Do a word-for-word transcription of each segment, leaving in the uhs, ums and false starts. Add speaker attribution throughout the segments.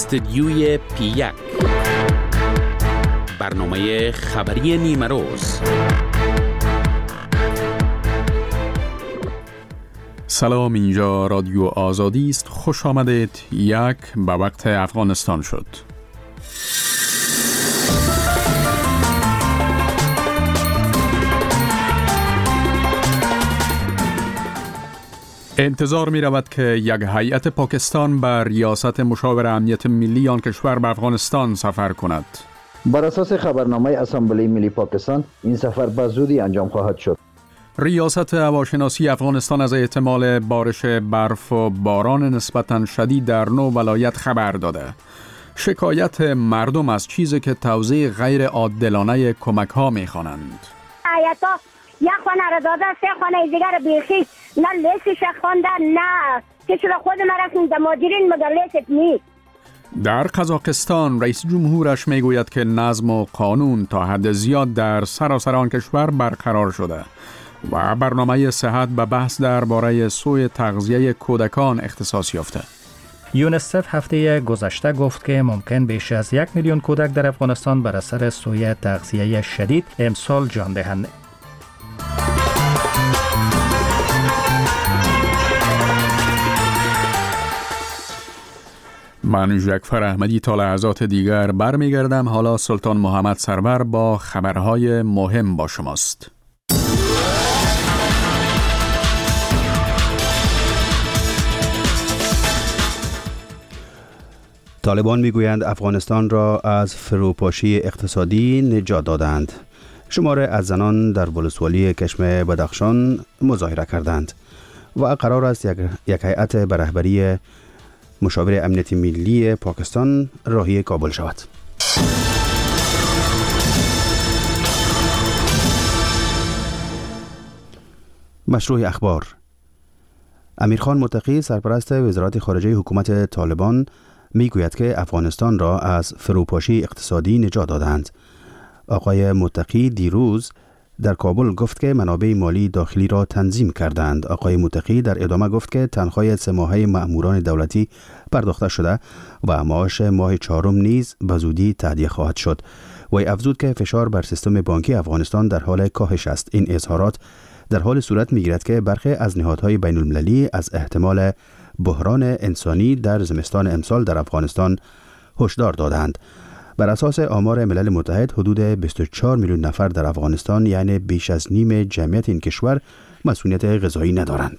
Speaker 1: استدیوی پی یک، برنامه خبری نیمه روز. سلام، اینجا رادیو آزادی است. خوش آمدید. یک به وقت افغانستان شد. انتظار می رود که یک هیئت پاکستان بر ریاست مشاور امنیت ملی آن کشور به افغانستان سفر کند.
Speaker 2: بر اساس خبرنامه اسامبلی ملی پاکستان این سفر به زودی انجام خواهد شد.
Speaker 1: ریاست هواشناسی افغانستان از احتمال بارش برف و باران نسبتاً شدید در نو ولایت خبر داده. شکایت مردم از چیزی که توزیع غیر عادلانه کمک ها می خوانند.
Speaker 3: آیتا یک خانه را داده، سه خانه دیگر بیخی نه لیستش خوانده، نه که چرا خود ما رسیم در ماجرین مگر لیست نیست.
Speaker 1: در قزاقستان رئیس جمهورش می گوید که نظم و قانون تا حد زیاد در سراسر آن کشور برقرار شده و برنامه صحت به بحث درباره سوء تغذیه کودکان اختصاص یافته.
Speaker 4: یونیسف هفته گذشته گفت که ممکن بیش از یک میلیون کودک در افغانستان بر اثر سوء تغذیه شدید امسال جان دهند.
Speaker 1: من جعفر احمدی تا لحظات دیگر برمیگردم. حالا سلطان محمد سرور با خبرهای مهم با شماست.
Speaker 5: طالبان میگویند افغانستان را از فروپاشی اقتصادی نجات دادند. شماره از زنان در ولسوالی کشم بدخشان مظاهره کردند و قرار است یک, یک هیئت به رهبری مشاور امنیت ملی پاکستان راهی کابل شود. مشروع اخبار. امیرخان متقی سرپرست وزارت خارجه حکومت طالبان میگوید که افغانستان را از فروپاشی اقتصادی نجات دادند. آقای متقی دیروز در کابل گفت که منابع مالی داخلی را تنظیم کردند. آقای متقی در ادامه گفت که تنخواه سه ماهه مأموران دولتی پرداخته شده و معاش ماه چهارم نیز به زودی تهیه خواهد شد. وی افزود که فشار بر سیستم بانکی افغانستان در حال کاهش است. این اظهارات در حال صورت میگیرد که برخی از نهادهای بین المللی از احتمال بحران انسانی در زمستان امسال در افغانستان هشدار دادند. بر اساس آمار ملل متحد حدود بیست و چهار میلیون نفر در افغانستان، یعنی بیش از نیم جمعیت این کشور، مسئولیت غذایی ندارند.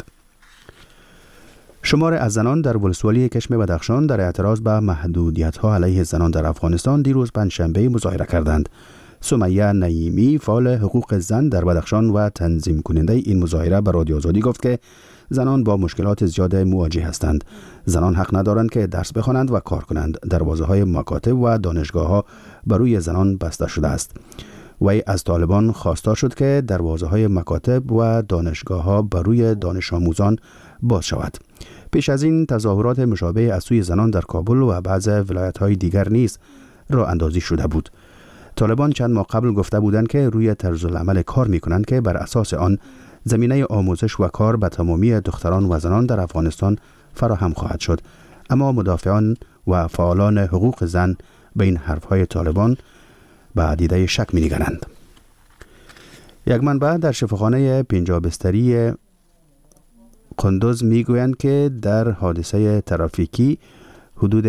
Speaker 5: شمار از زنان در ولسوالی کشم بدخشان در اعتراض به محدودیت‌ها علیه زنان در افغانستان دیروز پنجشنبه مظاهره کردند. سمیه نعیمی، فعال حقوق زن در بدخشان و تنظیم کننده این مظاهره به رادیو آزادی گفت که زنان با مشکلات زیاد مواجه هستند. زنان حق ندارند که درس بخوانند و کار کنند. دروازه‌های مکاتب و دانشگاه‌ها برای زنان بسته شده است. وی از طالبان خواستار شد که دروازه‌های مکاتب و دانشگاه‌ها برای دانش آموزان باز شود. پیش از این تظاهرات مشابه از سوی زنان در کابل و بعض ولایت‌های دیگر نیز راه اندازی شده بود. طالبان چند ماه قبل گفته بودند که روی طرز العمل کار می‌کنند که بر اساس آن زمینه آموزش و کار به تمامی دختران و زنان در افغانستان فراهم خواهد شد. اما مدافعان و فعالان حقوق زن به این حرفهای طالبان به دیده شک می‌نگرند. یک منبع در شفاخانه پنجاه بستری قندوز میگویند که در حادثه ترافیکی حدود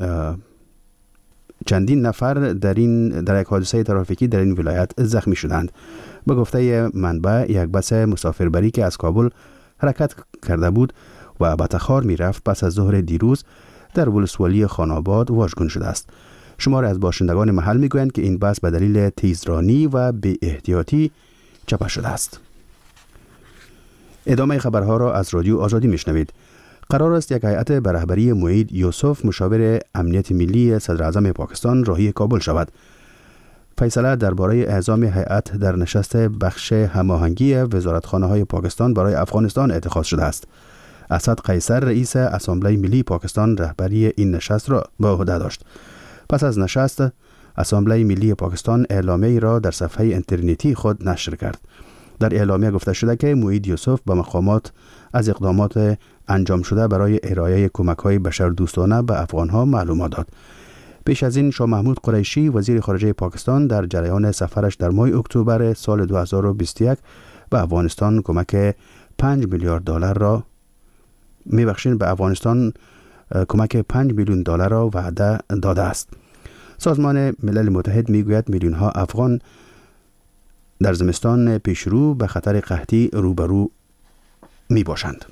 Speaker 5: چندین نفر در این در یک حادثه ترافیکی در این ولایت زخمی شدند. به گفته منبع، یک بس مسافربری که از کابل حرکت کرده بود و به تخار می رفت پس از ظهر دیروز در ولسوالی خاناباد واژگون شده است. شماری از باشندگان محل می گویند که این بس به دلیل تیزرانی و بی احتیاطی چپه شده است. ادامه خبرها را از رادیو آزادی می شنوید. قرار است یک هیئت به رهبری موعید یوسف مشاور امنیت ملی صدر اعظم پاکستان راهی کابل شود. فیصله درباره اعزام هیئت در نشست بخش هماهنگی وزارتخانه‌های پاکستان برای افغانستان اتخاذ شده است. اسد قیصر رئیس اسامبلی ملی پاکستان رهبری این نشست را به عهده داشت. پس از نشست، اسامبلی ملی پاکستان اعلامیه‌ای را در صفحه اینترنتی خود نشر کرد. در اعلامیه گفته شده که موعید یوسف به مقامات از اقدامات انجام شده برای ارائه کمک‌های بشردوستانه به افغان‌ها معلومات داد. پیش از این شاه محمود قریشی وزیر خارجه پاکستان در جریان سفرش در ماه اکتبر سال دو هزار و بیست و یک به افغانستان کمک پنج میلیارد دلار را میبخشین به افغانستان کمک پنج میلیون دلار را وعده داده است. سازمان ملل متحد میگوید میلیون ها افغان در زمستان پیشرو به خطر قحطی روبرو می باشند.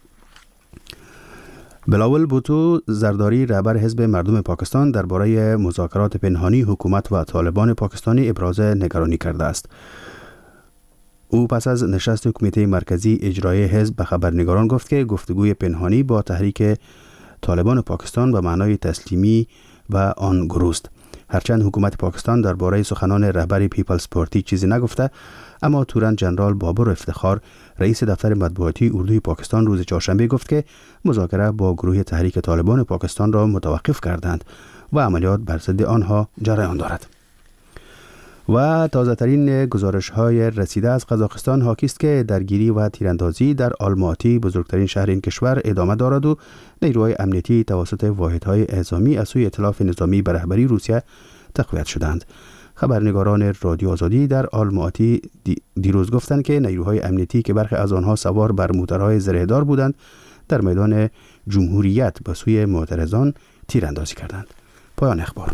Speaker 5: بلاول بوتو زرداری رهبر حزب مردم پاکستان درباره مذاکرات پنهانی حکومت و طالبان پاکستانی ابراز نگرانی کرده است. او پس از نشست کمیته مرکزی اجرایی حزب به خبرنگاران گفت که گفتگوی پنهانی با تحریک طالبان پاکستان به معنای تسلیمی و آن گروه است. هرچند حکومت پاکستان درباره سخنان رهبر پیپلز پارتی چیزی نگفته، اما تورن جنرال بابر افتخار رئیس دفتر مطبوعاتی اردوی پاکستان روز چهارشنبه گفت که مذاکره با گروه تحریک طالبان پاکستان را متوقف کردند و عملیات بر ضد آنها جریان دارد. و تازه ترین گزارش های رسیده از قزاقستان حاکی است که درگیری و تیراندازی در آلماتی بزرگترین شهر این کشور ادامه دارد و نیروهای امنیتی توسط واحدهای اعزامی از سوی ائتلاف نظامی به رهبری روسیه تقویت شدند. خبرنگاران رادیو آزادی در آلماتی دیروز گفتند که نیروهای امنیتی که برخی از آنها سوار بر موترهای زرهدار بودند در میدان جمهوریت به سوی معترضان تیراندازی کردند. پایان اخبار.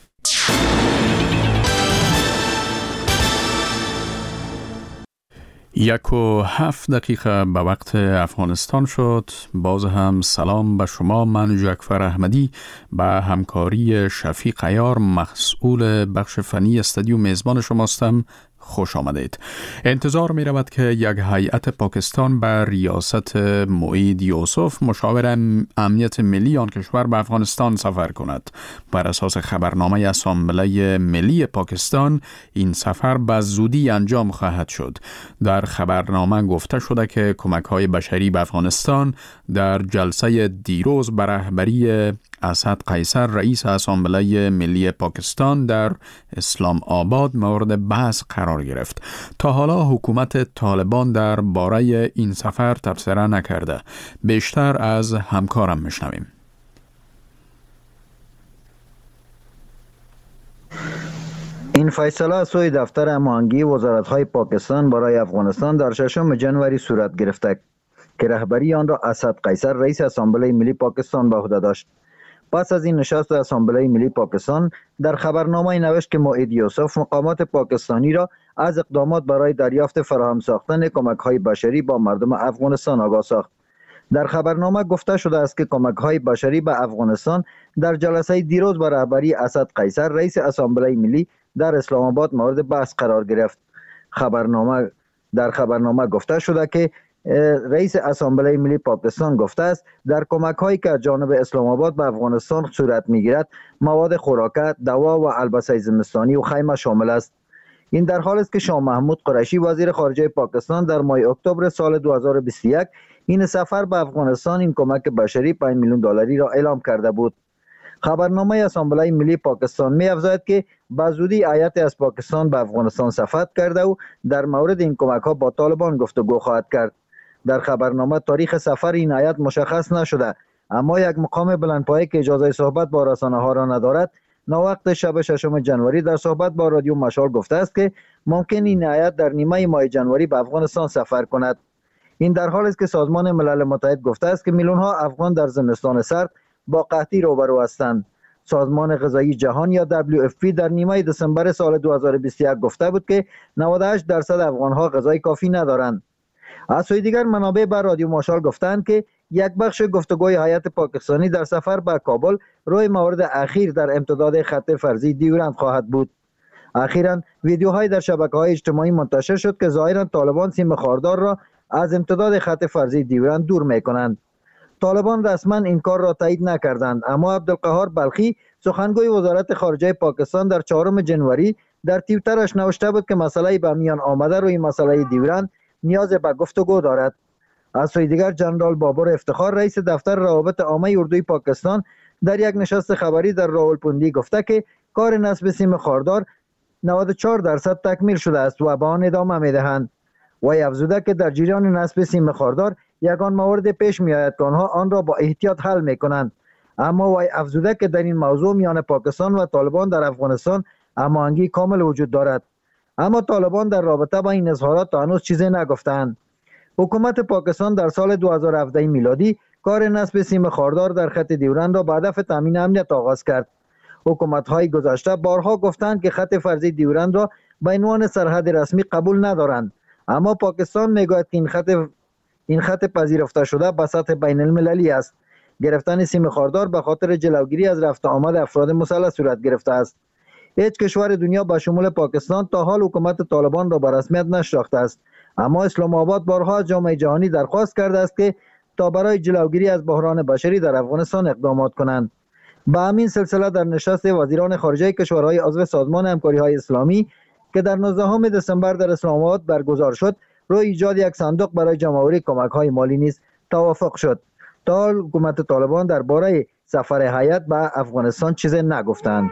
Speaker 1: یک و هفت دقیقه به وقت افغانستان شد. باز هم سلام به شما. من جعفر احمدی به همکاری شفیق عیار مسئول بخش فنی استودیو میزبان شماستم. خوش آمدید. انتظار می رود که یک هیئت پاکستان به ریاست معید یوسف مشاور امنیت ملی آن کشور به افغانستان سفر کند. بر اساس خبرنامه اسامبله ملی پاکستان این سفر به زودی انجام خواهد شد. در خبرنامه گفته شده که کمک‌های بشری به افغانستان در جلسه دیروز به رهبری اسد قیصر رئیس اسامبله ملی پاکستان در اسلام آباد مورد بحث قرار گرفت. تا حالا حکومت طالبان در باره این سفر تبصره نکرده. بیشتر از همکارم میشنویم.
Speaker 2: این فیصله از سوی دفتر هماهنگی وزارت‌های پاکستان برای افغانستان در ششم ژانویه صورت گرفته که رهبری آن را اسد قیصر رئیس اسامبله ملی پاکستان به عهده داشت. پس از این نشست اسامبله ملی پاکستان در خبرنامه نوشت که معید یوسف مقامات پاکستانی را از اقدامات برای دریافت فراهم ساختن کمک‌های بشری با مردم افغانستان آگاه ساخت. در خبرنامه گفته شده است که کمک‌های بشری به افغانستان در جلسه دیروز به رهبری اسد قیصر رئیس اسامبله ملی در اسلام آباد مورد بحث قرار گرفت. خبرنامه در خبرنامه گفته شده که رئیس اسامبله ملی پاکستان گفته است در کمک هایی که از جانب اسلام آباد به افغانستان صورت میگیرد مواد خوراکه، دوا و البسه زمستانی و خیمه شامل است. این در حال است که شاه محمود قریشی وزیر خارجه پاکستان در ماه اکتبر سال دو هزار و بیست و یک این سفر به افغانستان این کمک بشری پنج میلیون دلاری را اعلام کرده بود. خبرنامه اسامبله ملی پاکستان می افزاید که به زودی هیئت از پاکستان به افغانستان سفر کرده و در مورد این کمک ها با طالبان گفتگو خواهد کرد. در خبرنامه تاریخ سفر این هیئت مشخص نشده، اما یک مقام بلندپایه که اجازه صحبت با رسانه ها را ندارد ناوقت شب ششم ژانویه در صحبت با رادیو مشال گفته است که ممکن این هیئت در نیمه ماه ژانویه به افغانستان سفر کند. این در حالی است که سازمان ملل متحد گفته است که میلیون ها افغان در زمستان سرد با قحطی روبرو هستند. سازمان غذایی جهان یا دبلیو اف پی در نیمه دسامبر سال دو هزار و بیست و یک گفته بود که نود و هشت درصد افغان ها غذای کافی ندارند. از سوی دیگر منابع بر رادیو مشال گفتند که یک بخش گفتگوی هیئت پاکستانی در سفر به کابل روی مورد اخیر در امتداد خط فرضی دیورند خواهد بود. اخیراً ویدیوهای در شبکه‌های اجتماعی منتشر شد که ظاهراً طالبان سیم خاردار را از امتداد خط فرضی دیورند دور می‌کنند. طالبان رسما این کار را تایید نکردند، اما عبدالقهار بلخی سخنگوی وزارت خارجه پاکستان در چهارم ژانویه در توییترش نوشته بود که مسئله به میان آمده روی مسئله دیورند نیاز به گفتگو دارد. از سوی دیگر جنرال بابر افتخار رئیس دفتر روابط عامه اردوی پاکستان در یک نشست خبری در راولپنڈی گفته که کار نصب سیم خاردار نود و چهار درصد تکمیل شده است و به آن ادامه میدهند. وی افزوده که در جریان نصب سیم خاردار یگان مورد پیش می آید که آنها آن را با احتیاط حل می کنند. اما وی افزوده که در این موضوع میان پاکستان و طالبان در افغانستان هماهنگی کامل وجود دارد. اما طالبان در رابطه با این اظهارات تا هنوز چیزی نگفتند. حکومت پاکستان در سال دو هزار و هفده میلادی کار نصب سیم خاردار در خط ډیورند را به هدف تامین امنیت آغاز کرد. حکومت‌های گذشته بارها گفتند که خط فرضی ډیورند را به عنوان سرحد رسمی قبول ندارند، اما پاکستان میگوید که این خط این خط پذیرفته شده به سطح بین المللی است. گرفتن سیم خاردار به خاطر جلوگیری از رفت آمد افراد مسلح صورت گرفته است. هیچ کشور دنیا به شمول پاکستان تا حال حکومت طالبان را به رسمیت نشناخته است، اما اسلام آباد بارها از جامعه جهانی درخواست کرده است که تا برای جلوگیری از بحران بشری در افغانستان اقدامات کنند. به همین سلسله در نشست وزیران خارجه کشورهای عضو سازمان همکاری‌های اسلامی که در نوزدهم دسامبر در اسلام آباد برگزار شد، روی ایجاد یک صندوق برای جمع‌آوری کمک‌های مالی نیز توافق شد. تا حال حکومت طالبان درباره سفر هیئت به افغانستان چیزی نگفتند.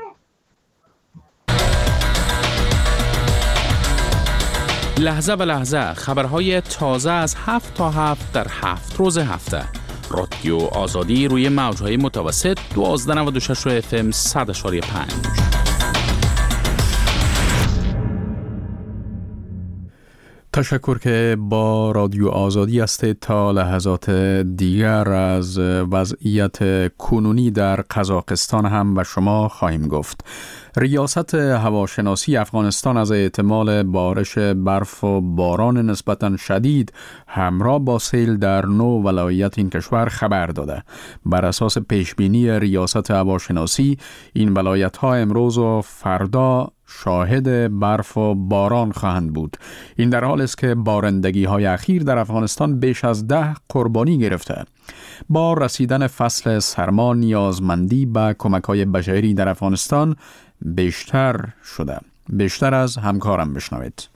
Speaker 6: لحظه به لحظه خبرهای تازه از هفت تا هفت در هفت روز هفته. رادیو آزادی روی موجهای متوسط دوازده نود و شش اف ام صد و پنج.
Speaker 1: تشکر که با رادیو آزادی هستید. تا لحظات دیگر از وضعیت کنونی در قزاقستان هم و شما خواهیم گفت. ریاست هواشناسی افغانستان از احتمال بارش برف و باران نسبتاً شدید همراه با سیل در نو ولایت این کشور خبر داده. بر اساس پیشبینی ریاست هواشناسی این ولایت ها امروز و فردا شاهد برف و باران خواهند بود. این در حال است که بارندگی های اخیر در افغانستان بیش از ده قربانی گرفته. با رسیدن فصل سرما نیازمندی به کمک های بشری در افغانستان بیشتر شده. بیشتر از همکارم بشنوید.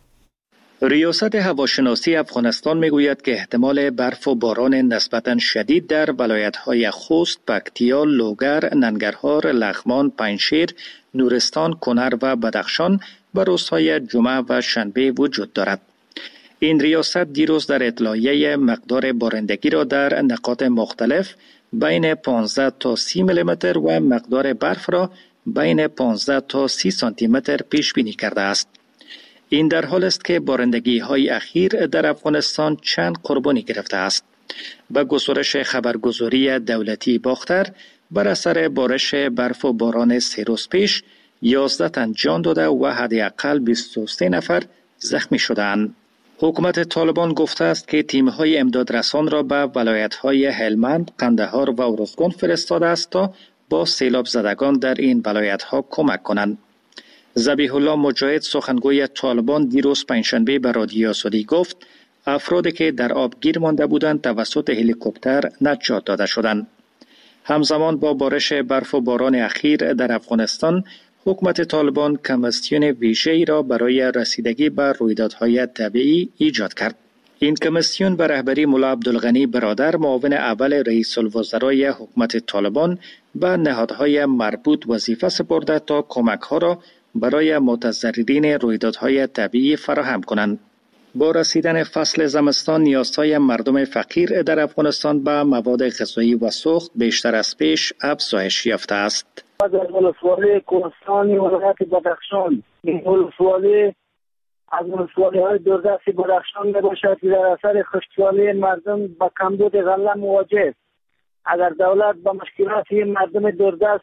Speaker 4: ریاست هواشناسی افغانستان میگوید که احتمال برف و باران نسبتاً شدید در ولایت‌های خوست، پکتیا، لوگر، ننگرهار، لغمان، پنجشیر، نورستان، کنر و بدخشان و روزهای جمعه و شنبه وجود دارد. این ریاست دیروز در اطلاعیه مقدار بارندگی را در نقاط مختلف بین پانزده تا سی میلیمتر و مقدار برف را بین پانزده تا سی سانتی متر پیش بینی کرده است. این در حال است که بارندگی های اخیر در افغانستان چند قربانی گرفته است. به گزارش خبرگزاری دولتی باختر، بر اثر بارش برف و باران سه روز پیش یازده تن جان داده و حداقل بیست و سه نفر زخمی شدند. حکومت طالبان گفته است که تیم‌های امدادرسان را به ولایت‌های هلمند، قندهار و ارزگان فرستاده است تا با سیلاب زدگان در این ولایت‌ها کمک کنند. ذبیح الله مجاهد سخنگوی طالبان دیروز پنجشنبه به رادیو آزادی گفت افرادی که در آب گیر مانده بودند توسط هلیکوپتر نجات داده شدند. همزمان با بارش برف و باران اخیر در افغانستان، حکومت طالبان کمیسیون ویژه‌ای را برای رسیدگی به رویدادهای طبیعی ایجاد کرد. این کمیسیون به رهبری ملا عبدالغنی برادر، معاون اول رئیس الوزرای حکومت طالبان، به نهادهای مربوط وظیفه سپرده تا کمک‌ها را برای متضررین رویدادهای طبیعی فراهم کنند. با رسیدن فصل زمستان، نیازهای مردم فقیر در افغانستان به مواد غذایی و سوخت بیشتر از پیش افزایش یافته است.
Speaker 7: از ولسوالی کوهستانی ولایت بدخشان، این ولسوالی از ولسوالی های دوردست بدخشان می باشد که در اثر خشکسالی مردم به کمبود غله مواجه است. اگر دولت به مشکلات این مردم دوردست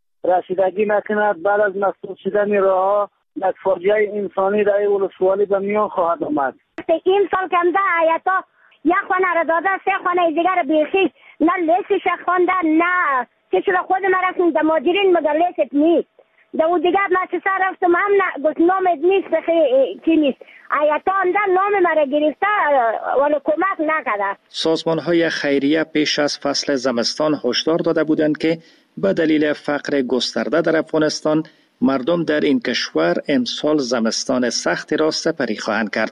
Speaker 7: رسیدگی نکند، بعد از مسدود شدن راهها یک فاجعه انسانی در این ولسوالی به میان خواهد آمد.
Speaker 3: این سال کنده آیتا یک خانه را داده، سه خانه دیگر بیخی نه لیسش خونده نه که شده خود ما رفتیم در ماجرین مگر لیست نیست. در او دیگر مؤسسه رفتم هم نه گفت نامت نیست کی نیست. آیتا انده نام مرا گرفته ولی کمک نکرده.
Speaker 4: سازمان های خیریه پیش از فصل زمستان هشدار داده بودند که به دلیل فقر گسترده در افغانستان مردم در این کشور امسال زمستان سختی را سپری خواهند کرد.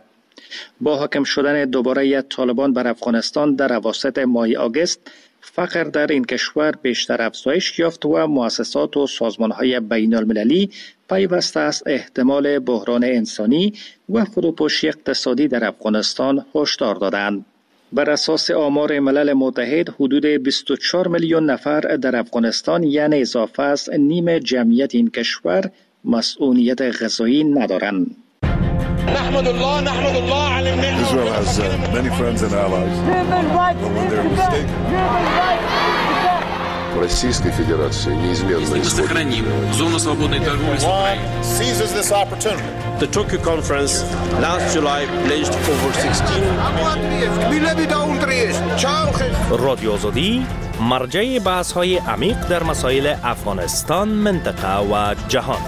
Speaker 4: با حاکم شدن دوباره طالبان بر افغانستان در اواسط ماه آگوست، فقر در این کشور بیشتر افزایش یافت و مؤسسات و سازمان‌های بین‌المللی پیوسته از احتمال بحران انسانی و فروپاشی اقتصادی در افغانستان هشدار دادند. بر اساس آمار ملل متحد حدود بیست و چهار میلیون نفر در افغانستان، یعنی اضافه از نیم جمعیت این کشور، مسئولیت غذایی ندارند.
Speaker 8: نحمد الله نحمد الله على النعمة.
Speaker 9: Israel has uh, many friends and allies. But when they're mistaken. Российской Федерации неизменно
Speaker 10: сохраним зону свободной торговли с Украиной.
Speaker 8: Seizes this opportunity.
Speaker 11: The Tokyo conference last July pledged over sixteen. رادیو آزادی مرجع بحث‌های عمیق در مسائل افغانستان، منطقه و جهان.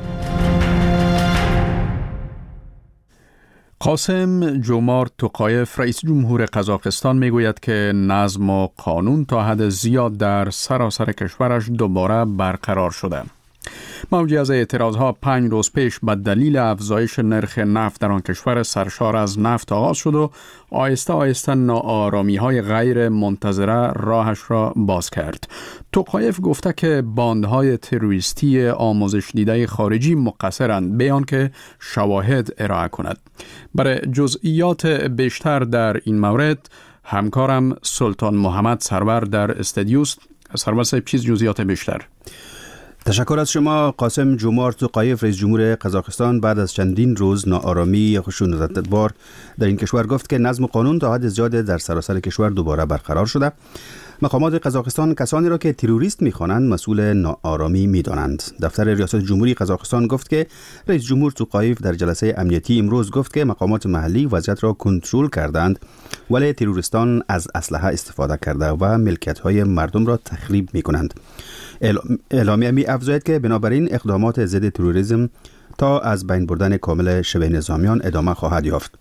Speaker 1: قاسم جومارت توقایف رئیس جمهور قزاقستان میگوید که نظم و قانون تا حد زیاد در سراسر کشورش دوباره برقرار شده. موجی از اعتراضها پنج روز پیش به دلیل افزایش نرخ نفت در آن کشور سرشار از نفت آغاز شد و آهسته آهسته ناآرامی‌های غیر منتظره راهش را باز کرد. توقایف گفته که باندهای تروریستی آموزش دیده خارجی مقصرند به آنکه شواهد ارائه کند. برای جزئیات بیشتر در این مورد همکارم سلطان محمد سرور در استودیوست. سرور صاحب، چیز جزئیات بیشتر؟
Speaker 5: تشکر از شما. قاسم جومارت توقایف رئیس جمهور قزاقستان بعد از چندین روز ناآرامی خشونت‌بار در این کشور گفت که نظم و قانون تا حد زیاد در سراسر کشور دوباره برقرار شده. مقامات قزاقستان کسانی را که تروریست می‌خوانند مسئول ناآرامی می‌دانند. دفتر ریاست جمهوری قزاقستان گفت که رئیس جمهور توقایف در جلسه امنیتی امروز گفت که مقامات محلی وضعیت را کنترل کردند، ولی تروریستان از اسلحه استفاده کرده و ملکیت‌های مردم را تخریب می‌کنند. اعلامیه می افزاید که بنابراین اقدامات ضد تروریسم تا از بین بردن کامل شبه نظامیان ادامه خواهد یافت.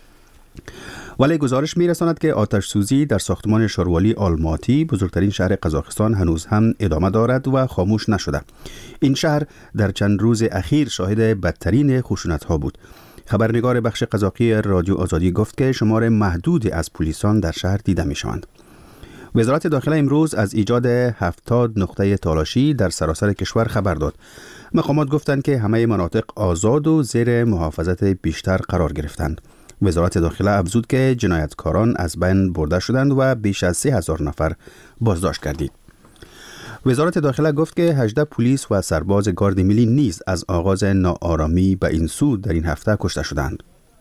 Speaker 5: ولی گزارش می رساند که آتش سوزی در ساختمان شاروالی آلماتی، بزرگترین شهر قزاقستان، هنوز هم ادامه دارد و خاموش نشده. این شهر در چند روز اخیر شاهد بدترین خشونت‌ها بود. خبرنگار بخش قزاقی رادیو آزادی گفت که شمار محدودی از پلیسان در شهر دیده می شوند. وزارت داخله امروز از ایجاد هفتاد نقطه تالاشی در سراسر کشور خبر داد. مقامات گفتند که همه مناطق آزاد و زیر محافظت بیشتر قرار گرفتند. وزارت داخله افزود که جنایتکاران از بین برده شدند و بیش از سه هزار نفر بازداشت گردید. وزارت داخله گفت که هجده پلیس و سرباز گارد ملی نیز از آغاز ناآرامی به این سو در این هفته کشته شدند.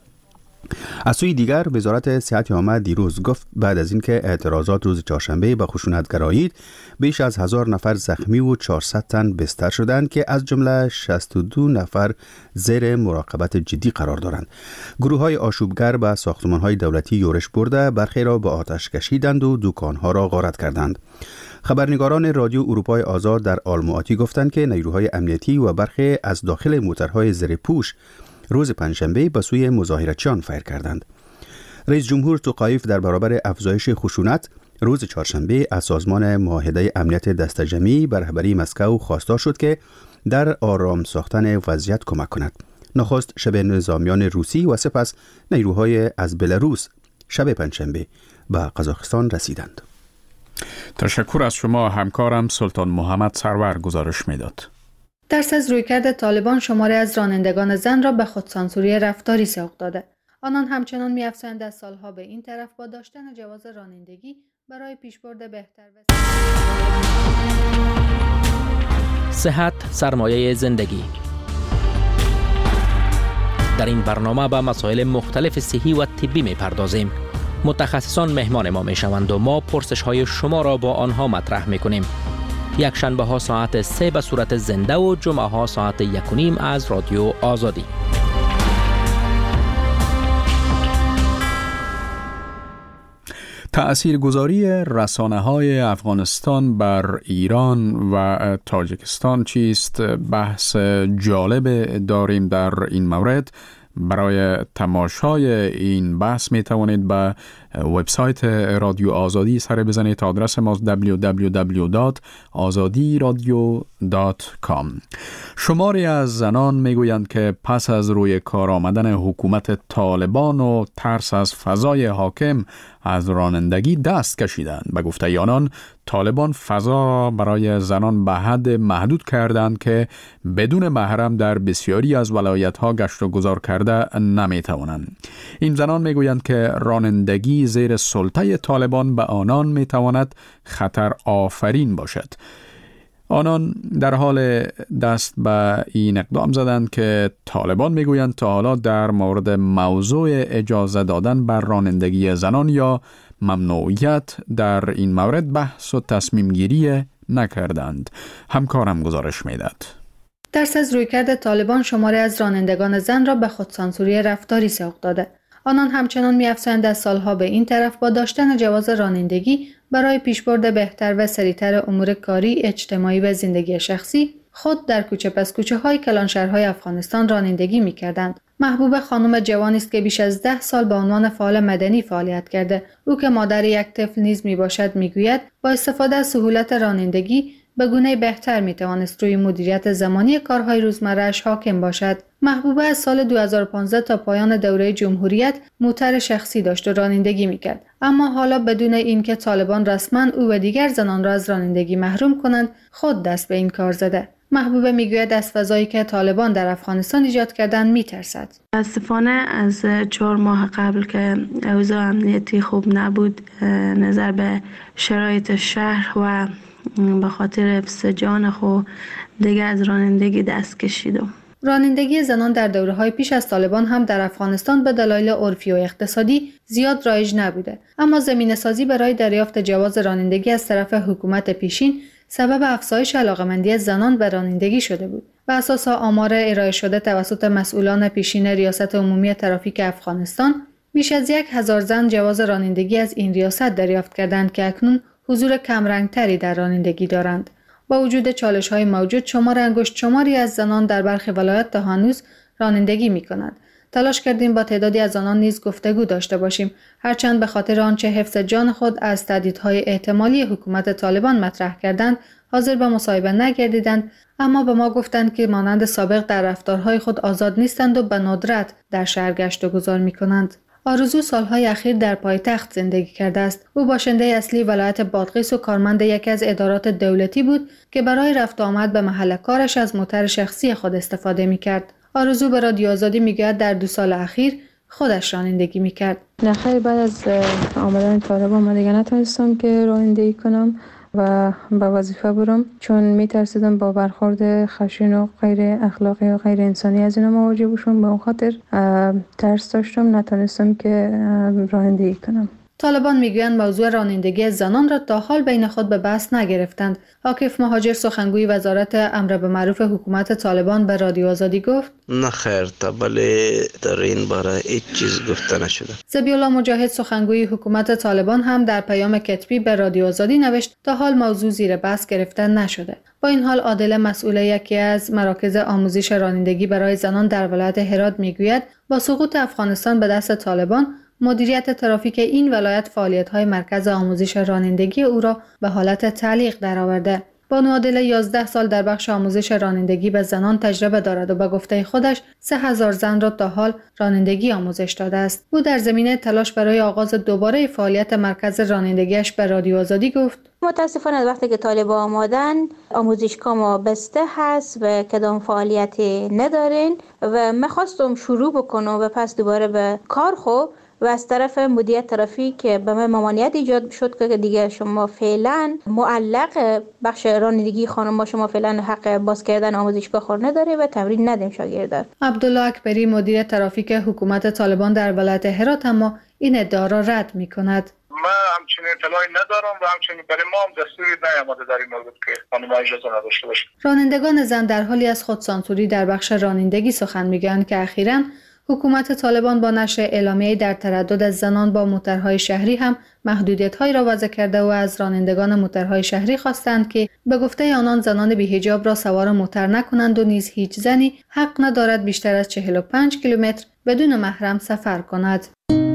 Speaker 5: از سوی دیگر وزارت صحت عامه دیروز گفت بعد از اینکه اعتراضات روز چهارشنبه به خشونت گرایید، بیش از هزار نفر زخمی و چهارصد تن بستر شدند که از جمله شصت و دو نفر زیر مراقبت جدی قرار دارند. گروه‌های آشوبگر به ساختمان‌های دولتی یورش برده، برخی را به آتش کشیدند و دکان‌ها را غارت کردند. خبرنگاران رادیو اروپای آزاد در آلماتی گفتند که نیروهای امنیتی و برخی از داخل موترهای زیر پوش روز پنجشنبه به سوی مظاهرچیان فیر کردند. رئیس جمهور توقایف در برابر افزایش خشونت روز چهارشنبه از سازمان معاهده امنیت دست جمعی به رهبری مسکو خواستار شد که در آرام ساختن وضعیت کمک کند. نخست شبه نظامیان روسی و سپس نیروهای از بلاروس شب پنجشنبه به قزاقستان رسیدند.
Speaker 1: تشکر از شما. همکارم سلطان محمد سرور گزارش میداد.
Speaker 12: ترس از رویکرد طالبان شماری از رانندگان زن را به خودسانسوری رفتاری سوق داده. آنان همچنان می‌افزایند از سالها به این طرف با داشتن جواز رانندگی برای پیشبرد بهتر و
Speaker 13: صحت سرمایه زندگی. در این برنامه به مسائل مختلف صحی و طبی می‌پردازیم. متخصصان مهمان ما می‌شوند و ما پرسش‌های شما را با آنها مطرح می‌کنیم. یک شنبه ها ساعت سه به صورت زنده و جمعه ها ساعت یک و نیم از رادیو آزادی.
Speaker 1: تأثیرگذاری رسانه‌های افغانستان بر ایران و تاجیکستان چیست؟ بحث جالب داریم در این مورد. برای تماشای این بحث می توانید به وبسایت رادیو آزادی سر بزنید. آدرس ما دبلیو دبلیو دبلیو دات آزادی رادیو دات کام. شماری از زنان می گویند که پس از روی کار آمدن حکومت طالبان و ترس از فضای حاکم از رانندگی دست کشیدند. به گفته آنان طالبان فضا را برای زنان به حد محدود کردند که بدون محرم در بسیاری از ولایت‌ها گشت و گذار کرده نمی توانند. این زنان می گویند که رانندگی زندگی زیر سلطه طالبان به آنان می تواند خطر آفرین باشد. آنان در حال دست به این اقدام زدند که طالبان میگویند تا حالا در مورد موضوع اجازه دادن بر رانندگی زنان یا ممنوعیت در این مورد بحث و تصمیم گیری نکردند. همکارم گزارش میداد.
Speaker 12: درس از رویکرد طالبان شماری از رانندگان زن را به خودسانسوری رفتاری سوق داده. آنان همچنان می‌افزایند از سالها به این طرف با داشتن جواز رانندگی برای پیشبرد بهتر و سریعتر امور کاری، اجتماعی و زندگی شخصی خود در کوچه پس کوچه های کلانشهرهای افغانستان رانندگی می‌کردند. محبوب خانم جوانی است که بیش از ده سال به عنوان فعال مدنی فعالیت کرده. او که مادر یک طفل نیز میباشد میگوید با استفاده از سهولت رانندگی به گونه بهتر میتوانست روی مدیریت زمانی کارهای روزمره‌اش حاکم باشد. محبوبه از سال دو هزار و پانزده تا پایان دوره جمهوریت موتر شخصی داشت و رانندگی میکرد. اما حالا بدون اینکه طالبان رسما او و دیگر زنان را از رانندگی محروم کنند، خود دست به این کار زده. محبوبه میگوید از فضایی که طالبان در افغانستان ایجاد کردن میترسد.
Speaker 14: متاسفانه از چهار ماه قبل که اوضاع امنیتی خوب نبود، نظر به شرایط شهر و به خاطر حفظ جان خود دیگه از رانندگی دست کشیدم.
Speaker 12: رانندگی زنان در دوره‌های پیش از طالبان هم در افغانستان به دلایل عرفی و اقتصادی زیاد رایج نبوده، اما زمینه‌سازی برای دریافت جواز رانندگی از طرف حکومت پیشین سبب افزایش علاقه‌مندی زنان به رانندگی شده بود. بر اساس آمار ارائه شده توسط مسئولان پیشین ریاست عمومی ترافیک افغانستان، بیش از یک هزار زن جواز رانندگی از این ریاست دریافت کردند که اکنون حضور کمرنگتری در رانندگی دارند. با وجود چالش‌های موجود، شمار انگشت شماری از زنان در برخی ولایات تا هنوز رانندگی می‌کنند. تلاش کردیم با تعدادی از آنان نیز گفتگو داشته باشیم، هرچند به خاطر آنچه حفظ جان خود از تهدیدهای احتمالی حکومت طالبان مطرح کردند، حاضر به مصاحبه نگردیدند، اما به ما گفتند که مانند سابق در رفتارهای خود آزاد نیستند و به ندرت در شهر گشت و گذار می‌کنند. آرزو سالهای اخیر در پایتخت زندگی کرده است. او باشنده اصلی ولایت بادغیس و کارمند یکی از ادارات دولتی بود که برای رفت آمد به محل کارش از موتر شخصی خود استفاده می‌کرد. آرزو به رادیو آزادی میگوید در دو سال اخیر خودش رانندگی می‌کرد.
Speaker 14: نخیر، بعد از آمدن طالبان من دیگه نتونستم که رانندگی کنم و به وظیفه برم، چون میترسیدم با برخورد خشن و غیر اخلاقی و غیر انسانی از اینا مواجه بشم. به اون خاطر ترس داشتم، نتونستم که رانندگی کنم.
Speaker 12: طالبان میگویند موضوع رانندگی زنان را تا حال بین خود به بحث نگرفتند. عاکف مهاجر سخنگوی وزارت امر به معروف حکومت طالبان به رادیو آزادی گفت:
Speaker 15: نه خیر، تا بله در این باره هیچ چیز گفته نشده.
Speaker 12: ذبیح‌الله مجاهد سخنگوی حکومت طالبان هم در پیام کتبی به رادیو آزادی نوشت تا حال موضوع زیر بحث گرفته نشده. با این حال عادل مسئول یکی از مراکز آموزش رانندگی برای زنان در ولایت هرات میگوید با سقوط افغانستان به دست طالبان، مدیریت ترافیک این ولایت فعالیت‌های مرکز آموزش رانندگی او را به حالت تعلیق درآورده. بانو عادل یازده سال در بخش آموزش رانندگی به زنان تجربه دارد و به گفته خودش سه هزار زن را تا حال رانندگی آموزش داده است. او در زمینه تلاش برای آغاز دوباره فعالیت مرکز رانندگیش به رادیو آزادی گفت:
Speaker 16: متاسفانه از وقتی که طالبان آمدن آموزشگاه ما بسته هست و کدام فعالیتی ندارین و می‌خواستم شروع بکنم و پس دوباره به کار خو و از طرف مدیریت ترافیک به من ممانعت ایجاد شد که دیگه شما فعلا معلق بخش رانندگی خانم با شما فعلا حق باز کردن آموزشگاه خور نداره و تمرین ندیم شاگردان.
Speaker 12: عبدالله اکبری مدیر ترافیک حکومت طالبان در ولایت هرات اما این ادعا را رد می‌کند.
Speaker 17: من همچنین اطلاعی ندارم و همچنین برای ما هم دستوری نیامده در این مورد که خانم اجازه نداشته باشه.
Speaker 12: رانندگان زن در حالی از خودسانسوری در بخش رانندگی سخن میگویند که اخیراً حکومت طالبان با نشر اعلامیه‌ای در تردد از زنان با موترهای شهری هم محدودیت‌هایی را وضع کرده و از رانندگان موترهای شهری خواستند که به گفته آنان زنان بی‌حجاب را سوار موتر نکنند و نیز هیچ زنی حق ندارد بیشتر از چهل و پنج کیلومتر بدون محرم سفر کند.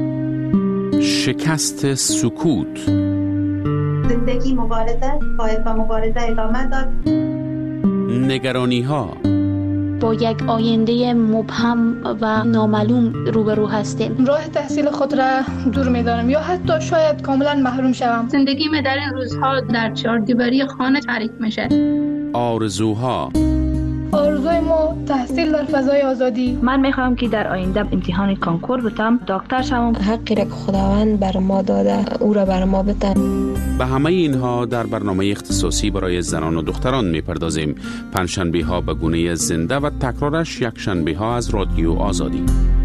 Speaker 6: شکست سکوت.
Speaker 18: زندگی مبارزه، باید با مبارزه ادامه داد.
Speaker 6: نگرانی‌ها.
Speaker 19: با یک آینده مبهم و نامعلوم روبرو هستیم.
Speaker 20: راه تحصیل خود را دور می‌دانم یا حتی شاید کاملا محروم شوم.
Speaker 19: زندگیم در این روزها در چهار دیواری خانه تعریف میشه.
Speaker 6: آرزوها.
Speaker 20: آرزوی ما تحصیل در فضای آزادی.
Speaker 19: من میخوام که در آینده امتحان کانکور بتم، دکتر شوم.
Speaker 14: حقی را که خداوند بر ما داده او را بر ما بده.
Speaker 6: به همه اینها در برنامه اختصاصی برای زنان و دختران میپردازیم. پنجشنبه ها به گونه زنده و تکرارش یک شنبه ها از رادیو آزادی.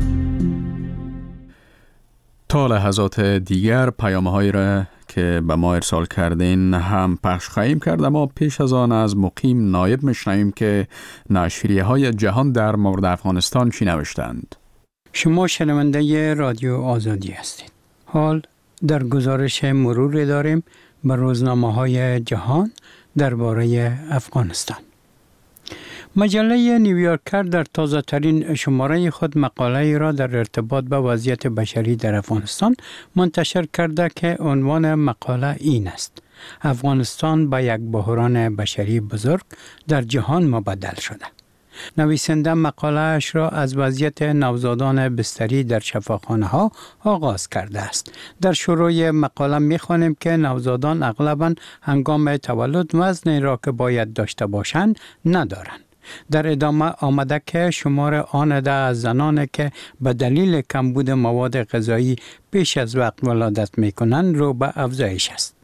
Speaker 1: تا لحظات دیگر پیام‌هایی را که به ما ارسال کردین هم پخش خواهیم کرد، اما پیش از آن از مقیم نایب میشنویم که نشریه‌های جهان در مورد افغانستان چی نوشتند.
Speaker 21: شما شنونده رادیو آزادی هستید. حال در گزارش مروری داریم به روزنامه‌های جهان درباره افغانستان. مجله نیویورکر در تازه ترین شماره خود مقاله را در ارتباط با وضعیت بشری در افغانستان منتشر کرده که عنوان مقاله این است: افغانستان به یک بحران بشری بزرگ در جهان مبدل شده. نویسنده مقاله اش را از وضعیت نوزادان بستری در شفاخانه ها آغاز کرده است. در شروع مقاله می خوانیم که نوزادان اغلباً هنگام تولد وزنی را که باید داشته باشند ندارند. در ادامه آمده که شمار آن عده از زنان که به دلیل کمبود مواد غذایی پیش از وقت ولادت می کنند رو به افزایش است.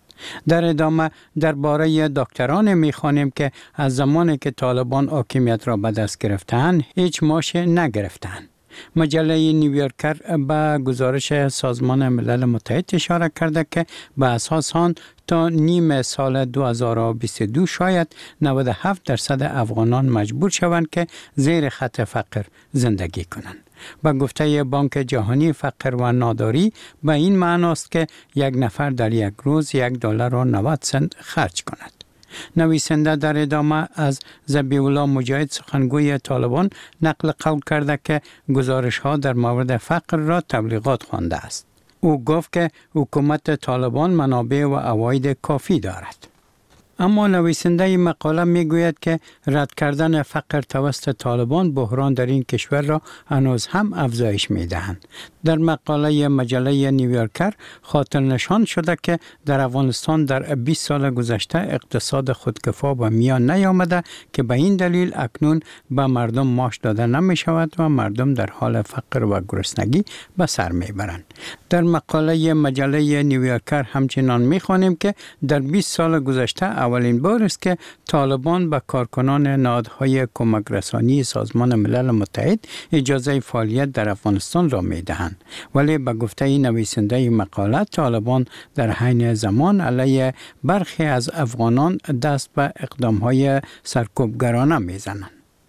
Speaker 21: در ادامه درباره دکتران می خوانیم که از زمانی که طالبان حاکمیت را به دست گرفتند هیچ معاش نگرفتند. مجله نیویورکر به گزارش سازمان ملل متحد اشاره کرده که به اساس آن تا نیم سال دو هزار و بیست و دو شاید نود و هفت درصد افغانان مجبور شوند که زیر خط فقر زندگی کنند. با گفته بانک جهانی فقر و ناداری به این معناست که یک نفر در یک روز یک دلار و نود سنت خرج کند. نویسنده در ادامه از ذبیح الله مجاهد سخنگوی طالبان نقل قول کرده که گزارش ها در مورد فقر را تبلیغات خوانده است. او گفت که حکومت طالبان منابع و عواید کافی دارد. اما نویسنده مقاله می گوید که رد کردن فقر توسط طالبان بحران در این کشور را هنوز هم افزایش می دهند. در مقاله مجله نیویورکر خاطر نشان شده که در افغانستان در بیست سال گذشته اقتصاد خودکفا به میان نیامده که به این دلیل اکنون به مردم معاش داده نمی شود و مردم در حال فقر و گرسنگی به سر می برند. در مقاله مجله نیویورکر همچنان می خوانیم که در بیست سال گذشته اولین بار است که طالبان به کارکنان نهادهای کمک رسانی سازمان ملل متحد اجازه فعالیت در افغانستان را می دهند. ولی به گفته نویسنده مقاله طالبان در حین زمان علیه برخی از افغانان دست به اقدامهای سرکوبگرانه می زنند.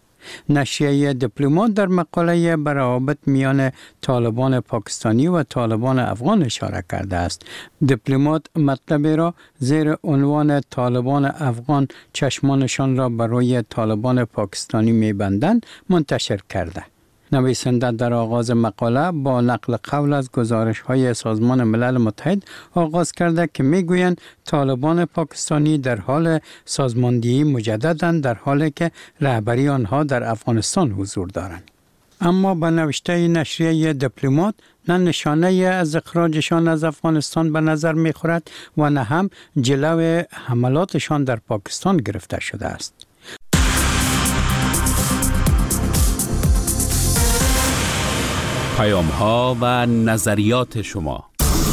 Speaker 21: نشریه دیپلمات در مقاله بر روابط میان طالبان پاکستانی و طالبان افغان اشاره کرده است. دیپلمات مطلبی را زیر عنوان طالبان افغان چشمانشان را بر روی طالبان پاکستانی می‌بندند منتشر کرده. نویسنده در آغاز مقاله با نقل قول از گزارش‌های سازمان ملل متحد آغاز کرده که می‌گویند طالبان پاکستانی در حال سازماندهی مجدداند در حالی که رهبری آنها در افغانستان حضور دارند. اما به نوشته نشریه دیپلمات نه نشانه از اخراجشان از افغانستان به نظر می‌خورد و نه هم جلو حملاتشان در پاکستان گرفته شده است.
Speaker 6: پیام ها و نظریات شما.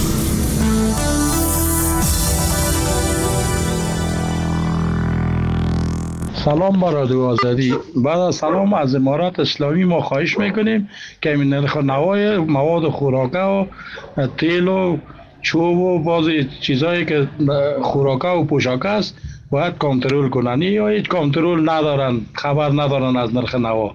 Speaker 22: سلام با رادیو آزادی. بعد از سلام از امارات اسلامی ما خواهش میکنیم که این نرخ نوای مواد خوراکه و تیل و چوب و بعضی چیزایی که خوراکه و پوشاکه است باید کنترل کنن یا هیچ کنترل ندارن، خبر ندارن از نرخ نوا.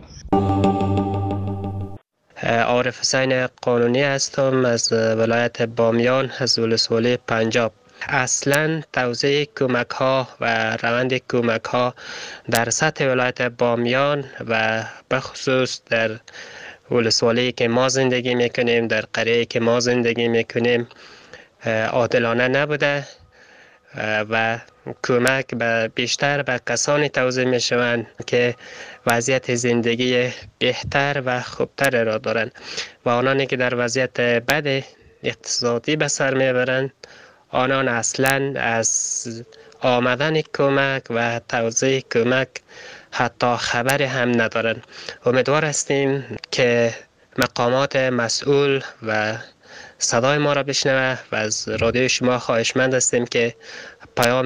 Speaker 23: عارف حسین قانونی هستم از ولایت بامیان از ولسوالی پنجاب. اصلا توزیع کمک ها و روند کمک ها در سطح ولایت بامیان و بخصوص در ولسوالی که ما زندگی میکنیم، در قریه که ما زندگی میکنیم عادلانه نبوده و کمک به بیشتر به کسانی توزیع می شوند که وضعیت زندگی بهتر و خوبتر را دارند و آنانی که در وضعیت بد اقتصادی به سر می برند آنان اصلا از آمدن کمک و توزیع کمک حتی خبر هم ندارن. امیدوار هستیم که مقامات مسئول و صدای ما را بشنوه و از رادیو شما خواهشمند هستیم که پیام